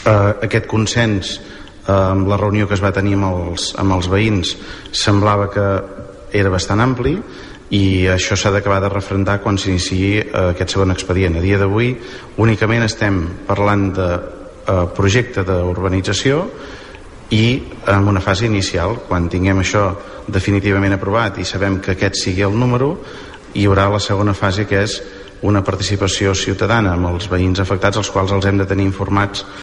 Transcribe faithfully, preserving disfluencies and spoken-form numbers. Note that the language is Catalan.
eh, aquest consens eh, amb la reunió que es va tenir amb els, amb els veïns semblava que era bastant ampli, i això s'ha d'acabar de refrendar quan s'iniciï eh, aquest segon expedient. A dia d'avui únicament estem parlant de eh, projecte d'urbanització i en una fase inicial. Quan tinguem això definitivament aprovat i sabem que aquest sigui el número, hi haurà la segona fase, que és una participació ciutadana amb els veïns afectats, els quals els hem de tenir informats